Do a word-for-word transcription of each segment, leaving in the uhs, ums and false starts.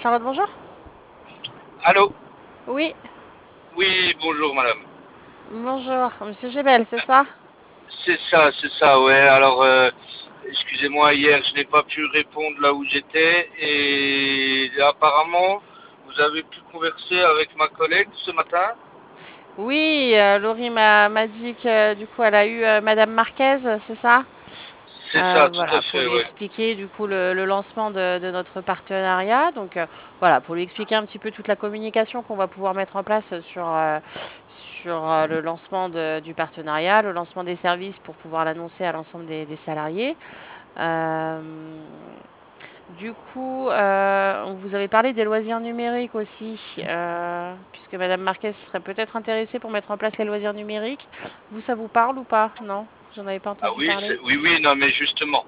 Charlotte, bonjour. Allô. Oui, Oui, bonjour madame. bonjour. Monsieur Gebel, c'est ça? C'est ça, c'est ça, ouais. Alors, euh, excusez-moi, hier je n'ai pas pu répondre là où j'étais et apparemment vous avez pu converser avec ma collègue ce matin. Oui, euh, Laurie m'a m'a dit que du coup elle a eu euh, Madame Marquez, c'est ça? C'est Euh, ça, tout à voilà, pour fait, lui ouais. expliquer du coup le, le lancement de, de notre partenariat. Donc euh, voilà, pour lui expliquer un petit peu toute la communication qu'on va pouvoir mettre en place sur, euh, sur euh, le lancement de- du partenariat, le lancement des services pour pouvoir l'annoncer à l'ensemble des, des salariés. Euh, Du coup, euh, on vous avait parlé des loisirs numériques aussi, euh, puisque Madame Marquez serait peut-être intéressée pour mettre en place les loisirs numériques. Vous, ça vous parle ou pas? Non? Vous en avez pas Ah entendu oui, parler? c'est- oui, oui, non, mais justement,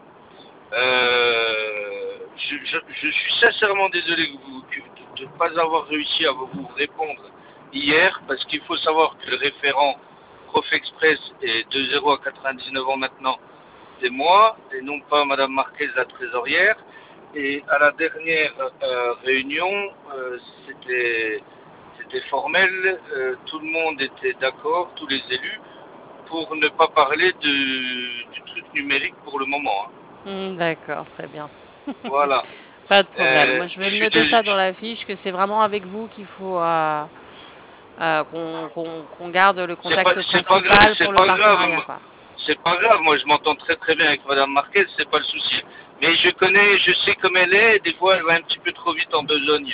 euh, je, je- je suis sincèrement désolé que vous- que- de ne pas avoir réussi à vous répondre hier, parce qu'il faut savoir que le référent Prof Express est de zéro à quatre-vingt-dix-neuf ans maintenant. C'est moi et non pas Madame Marquez, la trésorière. Et à la dernière euh, réunion, euh, c'était c'était formel, euh, tout le monde était d'accord, tous les élus, pour ne pas parler de, du truc numérique pour le moment, hein. Hmm, d'accord, très bien. Voilà. Pas de problème. Euh, Moi, je je vais me suis noter dés- ça dans la fiche, que c'est vraiment avec vous qu'il faut euh, euh, qu'on qu'on- qu'on garde le c'est pas contact c'est pas grave, principal pour c'est le pas grave. partenariat, quoi. C'est pas grave, moi je m'entends très très bien avec Madame Marquez, c'est pas le souci. Mais je connais, je sais comme elle est, des fois elle va un petit peu trop vite en besogne.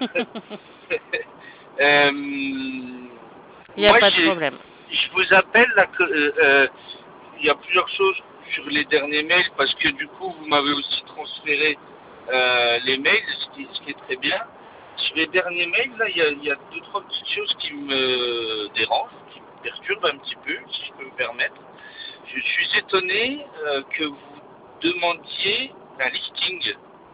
Euh, Il n'y a moi, pas de j'ai- problème. je vous appelle là que euh, euh, il y a plusieurs choses sur les derniers mails parce que du coup vous m'avez aussi transféré euh, les mails, ce qui, ce qui est très bien. Sur les derniers mails, là, il y a, il y a deux trois petites choses qui me dérangent, qui me perturbent un petit peu, si je peux me permettre. Je suis étonné euh, que vous demandiez un listing.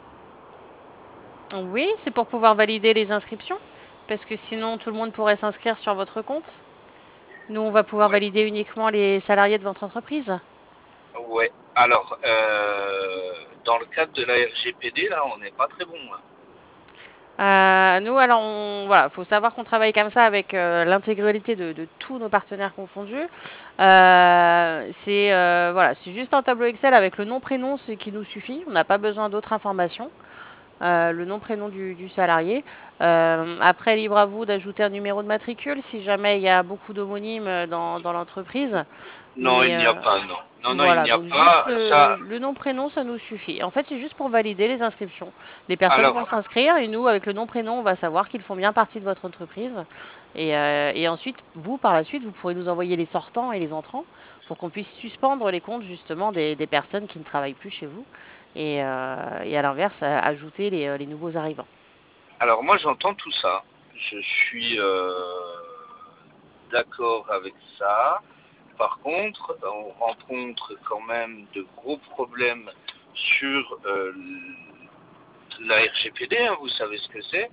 Oui, c'est pour pouvoir valider les inscriptions, parce que sinon tout le monde pourrait s'inscrire sur votre compte. Nous, on va pouvoir Ouais, valider uniquement les salariés de votre entreprise. ouais. Alors, euh, dans le cadre de la R G P D, là, on n'est pas très bon, hein. Euh, nous, alors, on, voilà, faut savoir qu'on travaille comme ça avec euh, l'intégralité de, de tous nos partenaires confondus. Euh, c'est euh, voilà, c'est juste un tableau Excel avec le nom, prénom, ce qui nous suffit. On n'a pas besoin d'autres informations. Euh, le nom, prénom du, du salarié. Euh, après, libre à vous d'ajouter un numéro de matricule si jamais il y a beaucoup d'homonymes euh, dans, dans l'entreprise. Non, Mais il n'y a euh, pas, non. Non, non, il voilà, n'y a donc juste pas. le, Ça, le nom, prénom, ça nous suffit. En fait, c'est juste pour valider les inscriptions. Les personnes alors, vont s'inscrire et nous, avec le nom, prénom, on va savoir qu'ils font bien partie de votre entreprise. Et, euh, et ensuite, vous, par la suite, vous pourrez nous envoyer les sortants et les entrants pour qu'on puisse suspendre les comptes justement des, des personnes qui ne travaillent plus chez vous. Et, euh, et à l'inverse, à- ajouter les, euh, les nouveaux arrivants. alors moi, j'entends tout ça. Je suis euh, d'accord avec ça. Par contre, on rencontre quand même de gros problèmes sur euh, la R G P D, hein, vous savez ce que c'est.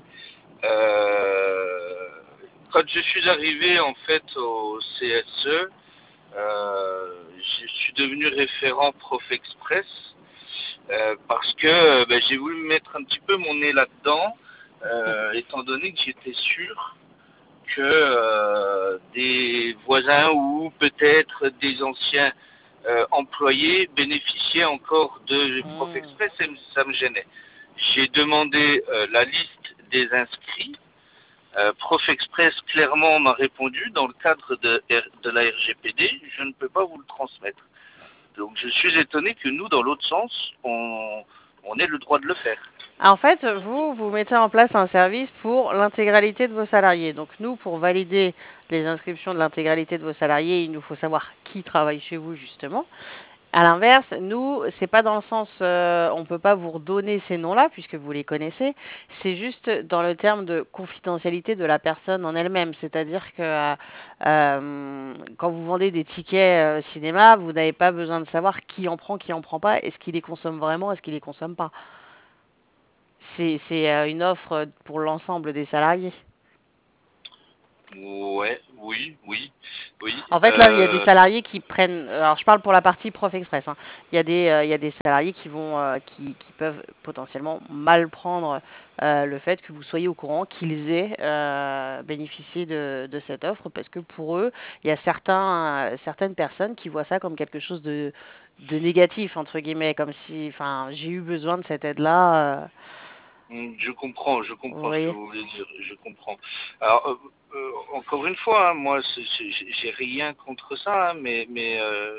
Euh, quand je suis arrivé en fait au C S E, euh, je suis devenu référent Prof Express euh, parce que ben, j'ai voulu mettre un petit peu mon nez là-dedans, euh, étant donné que j'étais sûr que euh, des voisins ou peut-être des anciens euh, employés bénéficiaient encore de Prof Hmm. Express et ça me gênait. J'ai demandé euh, la liste des inscrits. Euh, Prof Express clairement m'a répondu dans le cadre de, de la R G P D, je ne peux pas vous le transmettre. Donc je suis étonné que nous, dans l'autre sens, on, on ait le droit de le faire. En fait, vous, vous mettez en place un service pour l'intégralité de vos salariés. Donc nous, pour valider les inscriptions de l'intégralité de vos salariés, il nous faut savoir qui travaille chez vous, justement. À l'inverse, nous, c'est pas dans le sens, euh, on peut pas vous redonner ces noms-là puisque vous les connaissez. C'est juste dans le terme de confidentialité de la personne en elle-même. C'est-à-dire que euh, euh, quand vous vendez des tickets euh, cinéma, vous n'avez pas besoin de savoir qui en prend, qui en prend pas, est-ce qu'il les consomme vraiment, est-ce qu'il les consomme pas. C'est c'est, euh, une offre pour l'ensemble des salariés. Ouais, oui, oui, oui. En fait, là, il y a des Euh, salariés qui prennent. Alors, je parle pour la partie Prof Express, hein. Il y a des, euh, il y a des salariés qui vont, euh, qui, qui peuvent potentiellement mal prendre euh, le fait que vous soyez au courant qu'ils aient euh, bénéficié de, de cette offre, parce que pour eux, il y a certains, euh, certaines personnes qui voient ça comme quelque chose de, de négatif entre guillemets, comme si, enfin, j'ai eu besoin de cette aide-là. euh, je comprends, je vous comprends ce que voyez? vous voulez dire, je comprends. Alors, euh, euh, encore une fois, hein, moi, c'est- c'est- j'ai j'ai rien contre ça, hein, mais, mais, euh,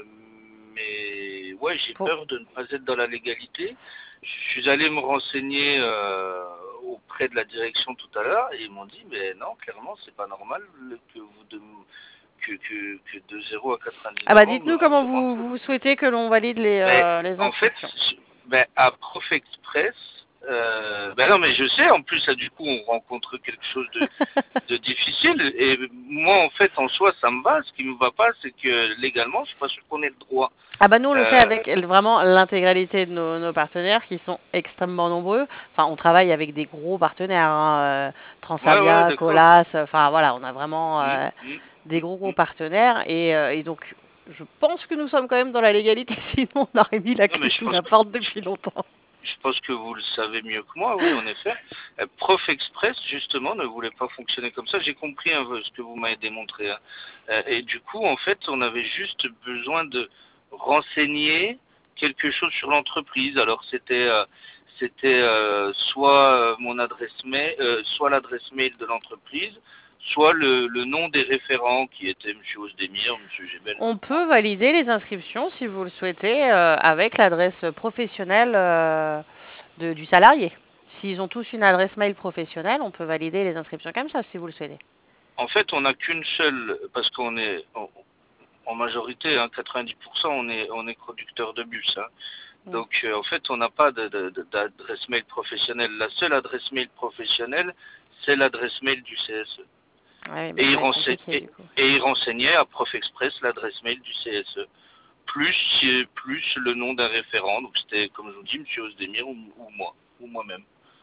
mais, ouais, j'ai Pour, peur de ne pas être dans la légalité. Je suis allé me renseigner euh, auprès de la direction tout à l'heure et ils m'ont dit, mais non, clairement, c'est pas normal le- que vous de, que, que, que de zéro à ah bah, quatre-vingt-dix-neuf ans, dites-nous on comment demande vous, ça. vous souhaitez que l'on valide les, Ben, euh, les en fait, inscriptions. ben, à Prof Express, euh, ben non, mais je sais, en plus, là, du coup, on rencontre quelque chose de, de difficile. Et moi, en fait, en soi, ça me va. Ce qui me va pas, c'est que légalement, je suis pas sûr qu'on ait le droit. Ah bah nous on le fait Euh, avec vraiment l'intégralité de nos, nos partenaires qui sont extrêmement nombreux. Enfin on travaille avec des gros partenaires, hein, euh, ouais, ouais, Transavia, d'accord. Colas, enfin voilà, on a vraiment Mm, euh, mm, des mm, gros gros mm. partenaires et, euh, et donc je pense que nous sommes quand même dans la légalité, sinon on aurait mis la Non, mais clé je sous pense la que, porte depuis longtemps. je pense que vous le savez mieux que moi, oui, en effet. Euh, Prof Express, justement, ne voulait pas fonctionner comme ça. J'ai compris un peu ce que vous m'avez démontré, hein. Euh, et du coup, en fait, on avait juste besoin de renseigner quelque chose sur l'entreprise. Alors, c'était euh, c'était euh, soit euh, mon adresse mail, euh, soit l'adresse mail de l'entreprise, soit le, le nom des référents qui étaient M. Ozdemir, M. Gebel, je On crois. peut valider les inscriptions si vous le souhaitez euh, avec l'adresse professionnelle euh, de- du salarié. S'ils ont tous une adresse mail professionnelle, on peut valider les inscriptions comme ça si vous le souhaitez. En fait, on n'a qu'une seule, parce qu'on est, on, en majorité, hein, quatre-vingt-dix pour cent, on est, on est conducteur de bus, hein. Mm. Donc, euh, en fait, on n'a pas de- de- de- d'adresse mail professionnelle. La seule adresse mail professionnelle, c'est l'adresse mail du C S E. Ouais, bah, Et ça il, va être renseigne- compliqué et, du coup. et il renseignait à Prof Express l'adresse mail du C S E, plus, euh, plus le nom d'un référent. Donc, c'était, comme je vous dis, M. Ozdemir ou, ou moi, ou moi-même.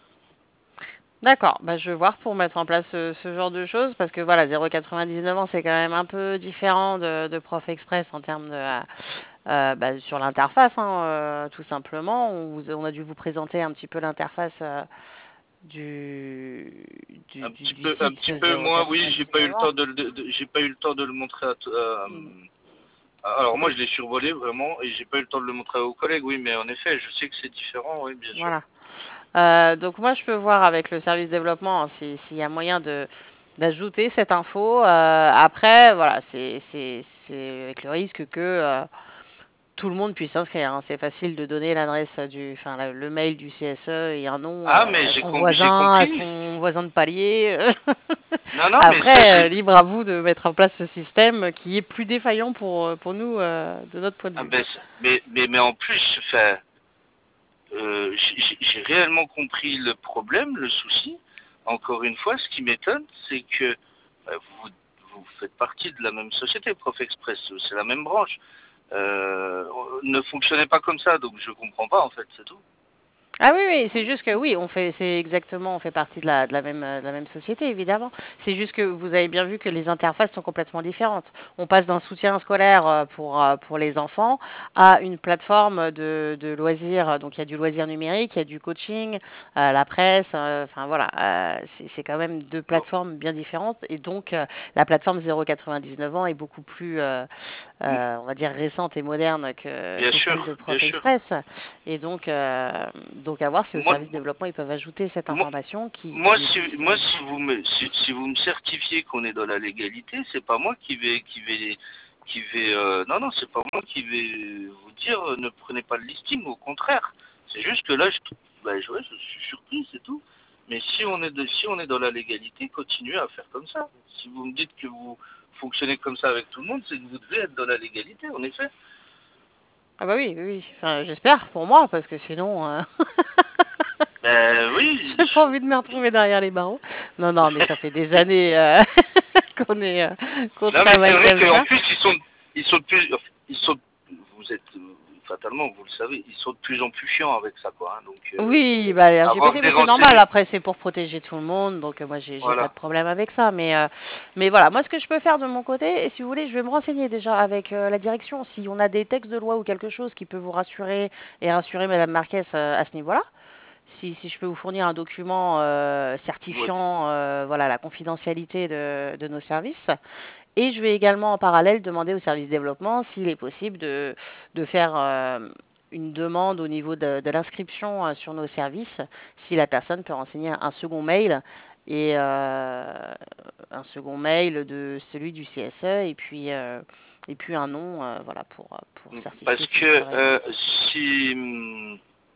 D'accord, bah, je vais voir pour mettre en place ce, ce genre de choses parce que voilà, zéro virgule quatre-vingt-dix-neuf ans, c'est quand même un peu différent de, de Prof Express en termes de euh, euh, bah, sur l'interface, hein, euh, tout simplement. On, vous- on a dû vous présenter un petit peu l'interface euh, du, du, Un du, petit du peu, un site petit peu moins, oui, j'ai pas eu zéro virgule quatre-vingt-dix-neuf le ans. temps de, le- de- de- j'ai pas eu le temps de le montrer à, t- à, Hmm. alors moi je l'ai survolé vraiment et j'ai pas eu le temps de le montrer aux collègues, oui, mais en effet, je sais que c'est différent, oui, bien sûr. Voilà. Euh, donc moi, je peux voir avec le service développement hein, si- s'il y a moyen de d'ajouter cette info. Euh, après, voilà, c'est c'est- c'est avec le risque que euh, tout le monde puisse s'inscrire, hein. C'est facile de donner l'adresse du, enfin la- le mail du C S E et un nom Ah, euh, mais à j'ai son com- j'ai voisin, à compris. son voisin de palier. Non, non, mais ça, Après, euh, j'ai. libre à vous de mettre en place ce système qui est plus défaillant pour, euh, pour nous euh, de notre point de Ah, vue. ben, c'est- mais, mais, mais en plus, enfin, euh, j'ai j'ai- j'ai réellement compris le problème, le souci. Encore une fois, ce qui m'étonne, c'est que bah, vous, vous faites partie de la même société, Prof Express, c'est la même branche. Euh, ne fonctionnez pas comme ça, donc je comprends pas en fait, c'est tout. Ah oui, oui, c'est juste que oui, on fait, c'est exactement, on fait partie de la, de la même, euh, de la même société, évidemment. C'est juste que vous avez bien vu que les interfaces sont complètement différentes. On passe d'un soutien scolaire euh, pour, euh, pour les enfants à une plateforme de, de loisirs. Donc il y a du loisir numérique, il y a du coaching, euh, la presse. euh, Enfin voilà, euh, c'est c'est quand même deux Bon, plateformes bien différentes. Et donc euh, la plateforme zéro virgule quatre-vingt-dix-neuf ans est beaucoup plus, euh, mm, euh, on va dire, récente et moderne que, bien que celle sûr, de bien Prof sûr. Express. Et donc, euh, donc à voir si au Moi, service développement, ils peuvent ajouter cette moi, information qui, moi, qui est si, moi, difficile. si vous me, si, si vous me certifiez qu'on est dans la légalité, c'est pas moi qui vais, qui vais, qui vais, euh, non, non, c'est pas moi qui vais vous dire euh, ne prenez pas le listing, au contraire. C'est juste que là, je, bah, je, ouais, je suis surpris, c'est tout. Mais si on est de, si on est dans la légalité, continuez à faire comme ça. Si vous me dites que vous fonctionnez comme ça avec tout le monde, c'est que vous devez être dans la légalité, en effet. Ah bah oui, oui, oui. Enfin, j'espère pour moi, parce que sinon, euh, Ben oui. j'ai pas envie de me retrouver derrière les barreaux. Non, non, mais ça fait des années euh, qu'on est, euh, qu'on Non, mais c'est travaille vrai comme qu'en ça. plus, ils sont, ils sont de plus, ils sont, vous êtes, fatalement, vous le savez, ils sont de plus en plus chiants avec ça, quoi. Hein, donc, euh, Oui, bah les avoir R G P D, des mais c'est normal. renseignements, Après, c'est pour protéger tout le monde, donc euh, moi, j'ai j'ai pas voilà. de problème avec ça. Mais, euh, mais voilà, moi, ce que je peux faire de mon côté, et si vous voulez, je vais me renseigner déjà avec euh, la direction si on a des textes de loi ou quelque chose qui peut vous rassurer et rassurer Madame Marquez euh, à ce niveau-là. Si, si je peux vous fournir un document euh, Oui. certifiant euh, voilà, la confidentialité de, de nos services. Et je vais également en parallèle demander au service développement s'il est possible de, de faire euh, une demande au niveau de, de l'inscription euh, sur nos services, si la personne peut renseigner un second mail et euh, un second mail de celui du C S E et puis, euh, et puis un nom euh, voilà, pour, pour Parce certifier qu'il que serait. euh, si... hum,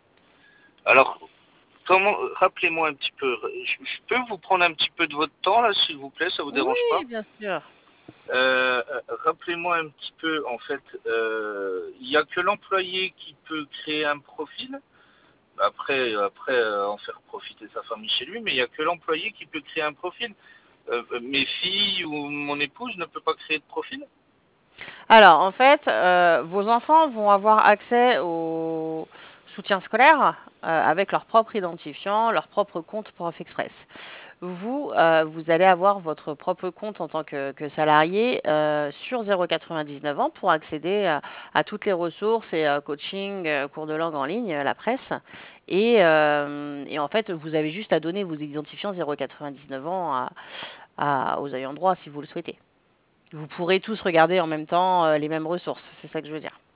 Alors, comment... Rappelez-moi un petit peu. Je, je peux vous prendre un petit peu de votre temps, là, s'il vous plaît, ça vous dérange pas? Oui, bien sûr. Euh, euh, Rappelez-moi un petit peu, en fait, euh, il n'y a que l'employé qui peut créer un profil. Après, après euh, en faire profiter sa famille chez lui, mais il n'y a que l'employé qui peut créer un profil. Euh, mes filles ou mon épouse ne peut pas créer de profil. Alors, en fait, euh, vos enfants vont avoir accès au soutien scolaire euh, avec leur propre identifiant, leur propre compte Prof Express. Vous, euh, vous allez avoir votre propre compte en tant que, que salarié euh, sur zéro quatre-vingt-dix-neuf ans pour accéder à, à toutes les ressources et euh, coaching, euh, cours de langue en ligne, la presse. Et, euh, et en fait, vous avez juste à donner vos identifiants zéro quatre-vingt-dix-neuf ans à, à- aux ayants droit si vous le souhaitez. Vous pourrez tous regarder en même temps euh, les mêmes ressources, c'est ça que je veux dire.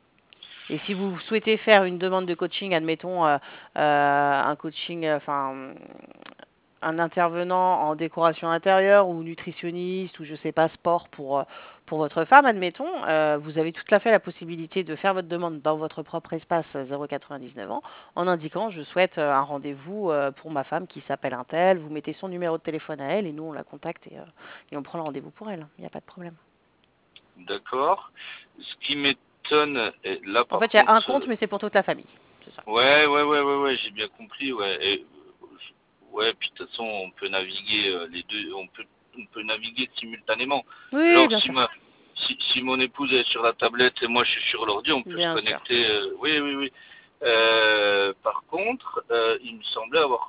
Et si vous souhaitez faire une demande de coaching, admettons euh, euh, un coaching, euh, enfin un intervenant en décoration intérieure ou nutritionniste ou je sais pas sport pour euh, pour votre femme, admettons, euh, vous avez tout à fait la possibilité de faire votre demande dans votre propre espace euh, zéro quatre-vingt-dix-neuf ans en indiquant je souhaite euh, un rendez-vous euh, pour ma femme qui s'appelle un tel. Vous mettez son numéro de téléphone à elle et nous on la contacte et, euh, et on prend le rendez-vous pour elle. Il n'y a pas de problème. D'accord. Ce qui m'étonne, et là En par fait, il y a un contre, compte, euh, mais c'est pour toute la famille. C'est ça. ouais, ouais, ouais, ouais, ouais, j'ai bien compris, ouais. Et, euh, ouais, puis de toute façon, on peut naviguer euh, les deux, on peut, on peut naviguer simultanément. Oui, Genre, bien si sûr. ma, si, si mon épouse est sur la tablette et moi je suis sur l'ordi, on peut se Bien sûr. connecter. euh, oui, oui, oui. Euh, par contre, euh, il me semblait avoir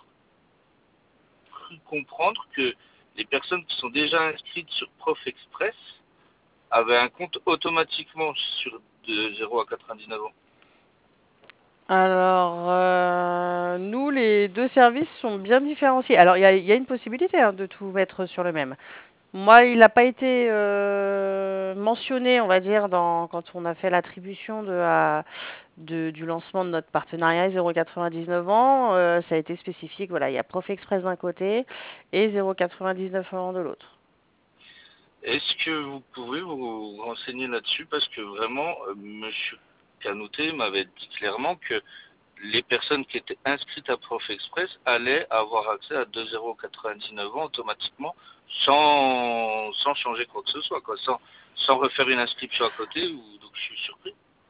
cru comprendre que les personnes qui sont déjà inscrites sur Prof Express avaient un compte automatiquement sur de zéro à quatre-vingt-dix-neuf ans. Alors, euh, nous, les deux services sont bien différenciés. Alors, il y a, il y a une possibilité hein, de tout mettre sur le même. Moi, il n'a pas été euh, mentionné, on va dire, dans, quand on a fait l'attribution de, la- de- du lancement de notre partenariat zéro quatre-vingt-dix-neuf ans. Euh, ça a été spécifié que voilà, il y a Prof Express d'un côté et zéro quatre-vingt-dix-neuf ans de l'autre. Est-ce que vous pouvez vous renseigner là-dessus? Parce que vraiment, euh, Monsieur Canouté m'avait dit clairement que les personnes qui étaient inscrites à Prof Express allaient avoir accès à deux zéro quatre-vingt-dix-neuf ans automatiquement sans, sans changer quoi que ce soit, quoi, sans, sans refaire une inscription à côté. Ou, donc je suis surpris.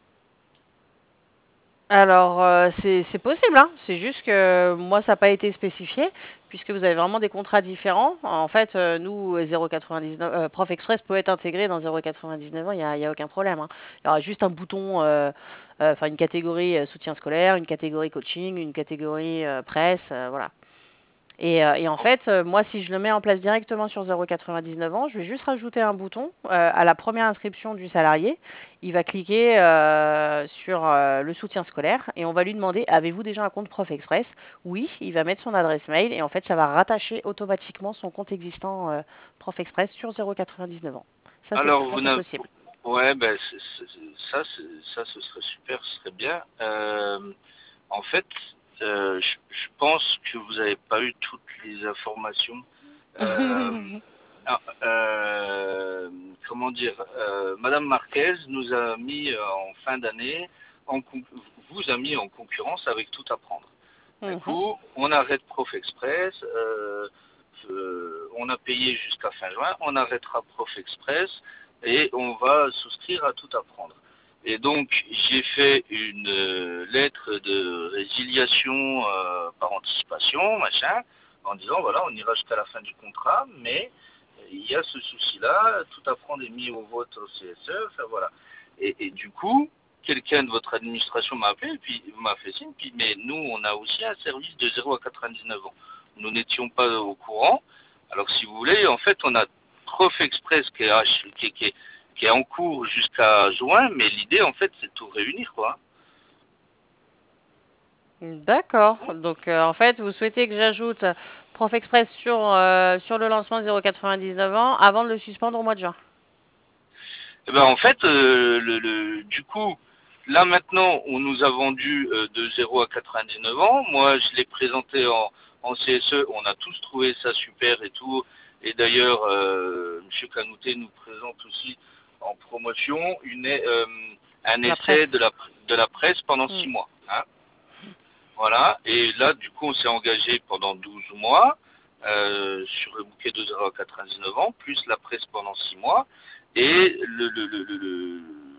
Alors, euh, c'est c'est possible, hein. C'est juste que moi, ça n'a pas été spécifié, puisque vous avez vraiment des contrats différents. En fait, euh, nous, zéro quatre-vingt-dix-neuf, euh, Prof Express peut être intégré dans zéro quatre-vingt-dix-neuf ans, il n'y a, il y a aucun problème, hein. Il y aura juste un bouton, euh, euh, enfin une catégorie euh, soutien scolaire, une catégorie coaching, une catégorie euh, presse, euh, voilà. Et, euh, et en fait, euh, moi, si je le mets en place directement sur zéro quatre-vingt-dix-neuf ans, je vais juste rajouter un bouton euh, à la première inscription du salarié. Il va cliquer euh, sur euh, le soutien scolaire et on va lui demander avez-vous déjà un compte Prof Express? Oui, il va mettre son adresse mail et en fait, ça va rattacher automatiquement son compte existant euh, Prof Express sur zéro quatre-vingt-dix-neuf ans. Ça, c'est Alors tout à vous fait n'avez, possible. ouais, ben c'est- c'est- ça, c'est- ça, ce serait super, ce serait bien. Euh, En fait, euh, je, je pense que vous n'avez pas eu toutes les informations. Euh, ah, euh, Comment dire, euh, Madame Marquez nous a mis euh, en fin d'année, en con- vous a mis en concurrence avec Tout Apprendre. Du Mhm. coup, on arrête Prof Express, euh, euh, on a payé jusqu'à fin juin, on arrêtera Prof Express et on va souscrire à Tout Apprendre. Et donc, j'ai fait une euh, lettre de résiliation euh, par anticipation, machin, en disant, voilà, on ira jusqu'à la fin du contrat, mais il y a ce souci-là, Tout Apprendre est mis au vote au C S E, enfin voilà. Et, et du coup, quelqu'un de votre administration m'a appelé et puis m'a fait signe, puis mais nous on a aussi un service de zéro à quatre-vingt-dix-neuf ans. Nous n'étions pas au courant. Alors si vous voulez, en fait on a Prof Express qui est, H- qui est, qui est, qui est en cours jusqu'à juin, mais l'idée en fait c'est de tout réunir quoi. D'accord. Donc, euh, en fait, vous souhaitez que j'ajoute Prof Express sur, euh, sur le lancement zéro quatre-vingt-dix-neuf ans avant de le suspendre au mois de juin. Eh ben, en fait, euh, le, le- du coup, là maintenant, on nous a vendu euh, de zéro à quatre-vingt-dix-neuf ans. Moi, je l'ai présenté en, en C S E. On a tous trouvé ça super et tout. Et d'ailleurs, euh, M. Canouté nous présente aussi en promotion une, euh, un La essai de presse. la, de la presse pendant Hmm. six mois. Hein. Voilà. Et là, du coup, on s'est engagé pendant douze mois euh, sur le bouquet de zéro à quatre-vingt-dix-neuf ans, plus la presse pendant six mois. Et le, le, le, le, le-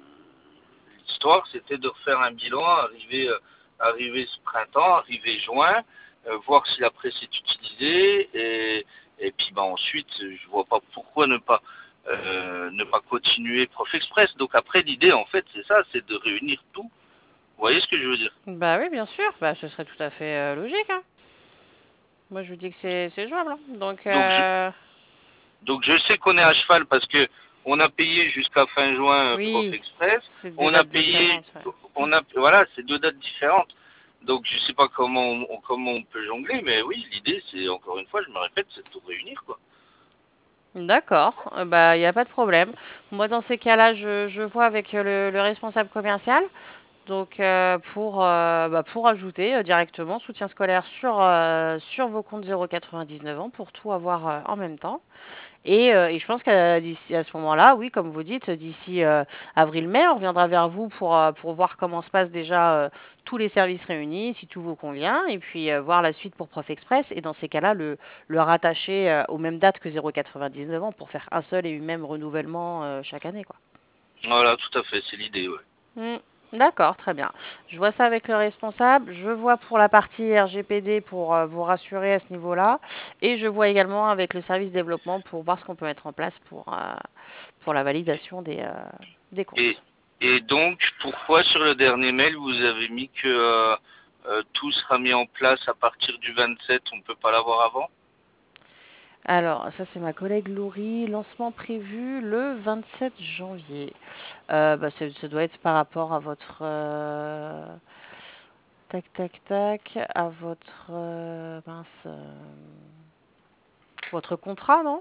l'histoire, c'était de refaire un bilan, arriver, euh, arriver ce printemps, arriver juin, euh, voir si la presse est utilisée. Et, et puis bah, ensuite, je vois pas pourquoi ne pas, euh, ne pas continuer Prof Express. Donc après, l'idée, en fait, c'est ça, c'est de réunir tout. Vous voyez ce que je veux dire? Bah oui, bien sûr. Bah, ce serait tout à fait euh, logique, hein. Moi, je vous dis que c'est c'est jouable, hein. Donc, Donc je, euh, Donc je sais qu'on est à cheval parce que on a payé jusqu'à fin juin euh, Prof oui, Express. c'est deux On a dates payé, différentes. Ouais. on a, voilà, c'est deux dates différentes. Donc je sais pas comment on, comment on peut jongler, mais oui, l'idée c'est encore une fois, je me répète, c'est de tout réunir quoi. D'accord. Euh, bah, il n'y a pas de problème. Moi, dans ces cas-là, je, je vois avec euh, le, le responsable commercial. Donc, euh, pour, euh, bah, pour ajouter euh, directement soutien scolaire sur, euh, sur vos comptes zéro quatre-vingt-dix-neuf ans pour tout avoir euh, en même temps. Et, euh, et je pense qu'à d'ici à ce moment-là, oui, comme vous dites, d'ici euh, avril-mai, on reviendra vers vous pour, euh, pour voir comment se passent déjà euh, tous les services réunis, si tout vous convient, et puis euh, voir la suite pour Prof Express. Et dans ces cas-là, le, le rattacher euh, aux mêmes dates que zéro quatre-vingt-dix-neuf ans pour faire un seul et même renouvellement euh, chaque année, quoi. Voilà, tout à fait, c'est l'idée, ouais. Hmm, d'accord, très bien. Je vois ça avec le responsable. Je vois pour la partie R G P D pour euh, vous rassurer à ce niveau-là. Et je vois également avec le service développement pour voir ce qu'on peut mettre en place pour, euh, pour la validation des, euh, des Et, comptes. et donc pourquoi sur le dernier mail vous avez mis que euh, euh, tout sera mis en place à partir du vingt-sept, on ne peut pas l'avoir avant? Alors, ça c'est ma collègue Laurie. Lancement prévu le vingt-sept janvier. Euh, bah, ça, ça doit être par rapport à votre... euh, tac, tac, tac. À votre... euh, mince. euh, votre contrat, non?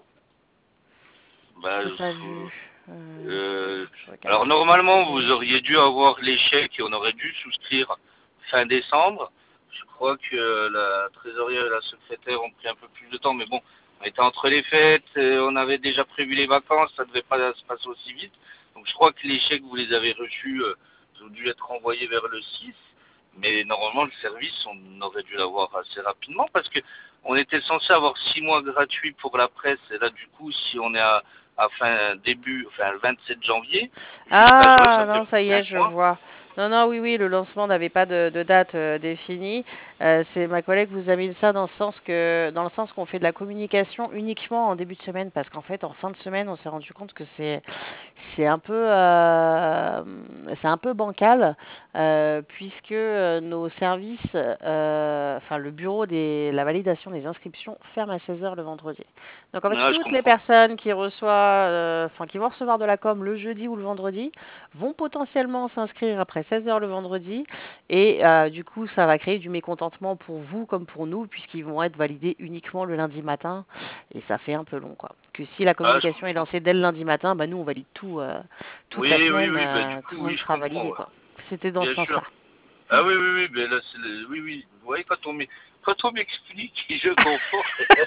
Bah, J'ai pas faut- vu. Euh, Euh, faut que je regarde alors sur R G normalement, P D. vous auriez dû avoir l'échec et on aurait dû souscrire fin décembre. Je crois que la trésorière et la secrétaire ont pris un peu plus de temps, mais bon, on était entre les fêtes, euh, on avait déjà prévu les vacances, ça ne devait pas se passer aussi vite. Donc je crois que l'échec, vous les avez reçus, euh, ils ont dû être envoyés vers le six. Mais normalement, le service, on aurait dû l'avoir assez rapidement parce que on était censé avoir six mois gratuits pour la presse. Et là, du coup, si on est à, à fin début, enfin le vingt-sept janvier, jusqu'à juin, ça Ah, me fait non, ça y est, cinq je mois. vois. Non, non, oui, oui, le lancement n'avait pas de, de date euh, définie. Euh, c'est ma collègue vous a mis ça dans le sens que, dans le sens qu'on fait de la communication uniquement en début de semaine, parce qu'en fait, en fin de semaine, on s'est rendu compte que c'est, c'est un peu, euh, c'est un peu bancal, euh, puisque euh, nos services, euh, enfin le bureau des, la validation des inscriptions ferme à seize heures le vendredi. Donc en fait, Ah, je toutes les comprends. personnes qui reçoivent, euh, enfin qui vont recevoir de la com le jeudi ou le vendredi, vont potentiellement s'inscrire après seize heures le vendredi. Et euh, du coup, ça va créer du mécontentement pour vous comme pour nous, puisqu'ils vont être validés uniquement le lundi matin. Et ça fait un peu long, quoi. Que si la Ah, je communication est comprends. lancée dès le lundi matin, bah nous, on valide tout euh, toute la Oui, oui, semaine. oui, bah du Euh, tout coup, le monde oui, je sera comprends, validé, ouais. quoi. C'était dans ce Bien sens-là. sûr. Ah oui, oui, oui, mais là, c'est le... oui, oui. Vous voyez, quand on m'e- quand on m'explique, je comprends.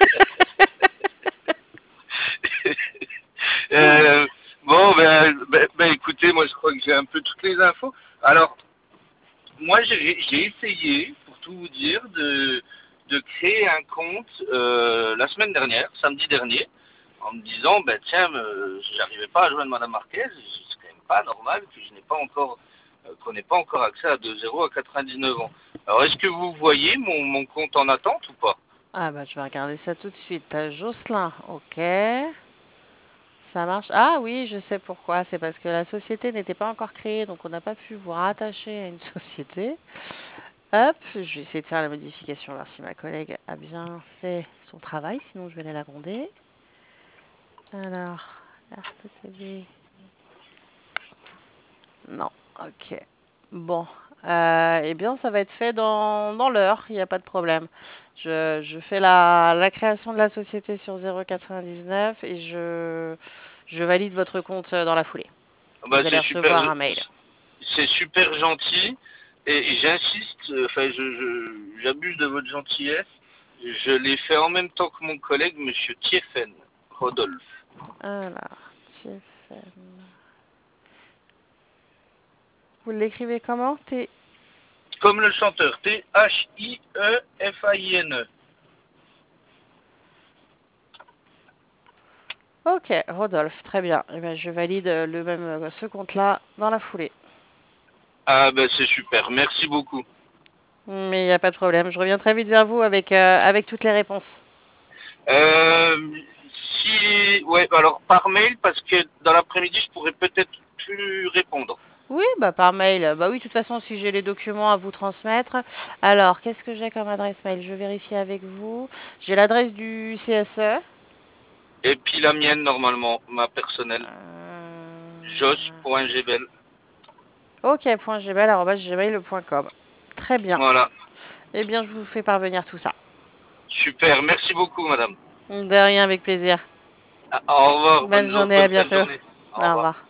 Euh, bon, ben, ben, ben, écoutez, moi, je crois que j'ai un peu toutes les infos. Alors, moi, j'ai j'ai essayé, pour tout vous dire, de, de créer un compte euh, la semaine dernière, samedi dernier, en me disant, ben tiens, euh, j'arrivais pas à joindre Madame Marquez, c'est quand même pas normal que je n'ai pas encore, euh, qu'on n'ait pas encore accès à de zéro à quatre-vingt-dix-neuf ans. Alors, est-ce que vous voyez mon, mon compte en attente ou pas? Ah bah je vais regarder ça tout de suite. Euh, Jocelyn, ok. Ça marche. Ah oui, je sais pourquoi. C'est parce que la société n'était pas encore créée, donc on n'a pas pu vous rattacher à une société. Hop, je vais essayer de faire la modification, voir si ma collègue a bien fait son travail, sinon je vais aller la gronder. Alors, R P T B. Non, ok. Bon, euh, eh bien, ça va être fait dans, dans l'heure, il n'y a pas de problème. Je, je fais la, la création de la société sur zéro quatre-vingt-dix-neuf et je, je valide votre compte dans la foulée. Bah, Vous allez c'est super, recevoir un mail. c'est super gentil. Et, et j'insiste, euh, enfin, je, je- j'abuse de votre gentillesse. Je l'ai fait en même temps que mon collègue, Monsieur Thieffen, Rodolphe. Alors, Tiffen. Vous l'écrivez comment? T. Comme le chanteur, T H I E F A I N E. Ok, Rodolphe, très bien. Eh bien, je valide le même, euh, ce compte-là dans la foulée. Ah ben c'est super, merci beaucoup. Mais il n'y a pas de problème. Je reviens très vite vers vous avec, euh, avec toutes les réponses. Euh, si, ouais, alors par mail, parce que dans l'après-midi, je pourrais peut-être plus répondre. Oui, bah par mail. Bah oui, de toute façon, si j'ai les documents à vous transmettre. Alors, qu'est-ce que j'ai comme adresse mail? Je vérifie avec vous. J'ai l'adresse du C S E. Et puis la mienne, normalement, ma personnelle, Euh, jos.gbel. ok.gmail arobase gmail point com. Très bien. Voilà, Eh bien, je vous fais parvenir tout ça. super, merci beaucoup, madame. De rien, avec plaisir. Ah, au revoir, Bonne bonne, jour- journée, à bonne fin de bientôt. journée. Au Au revoir. revoir.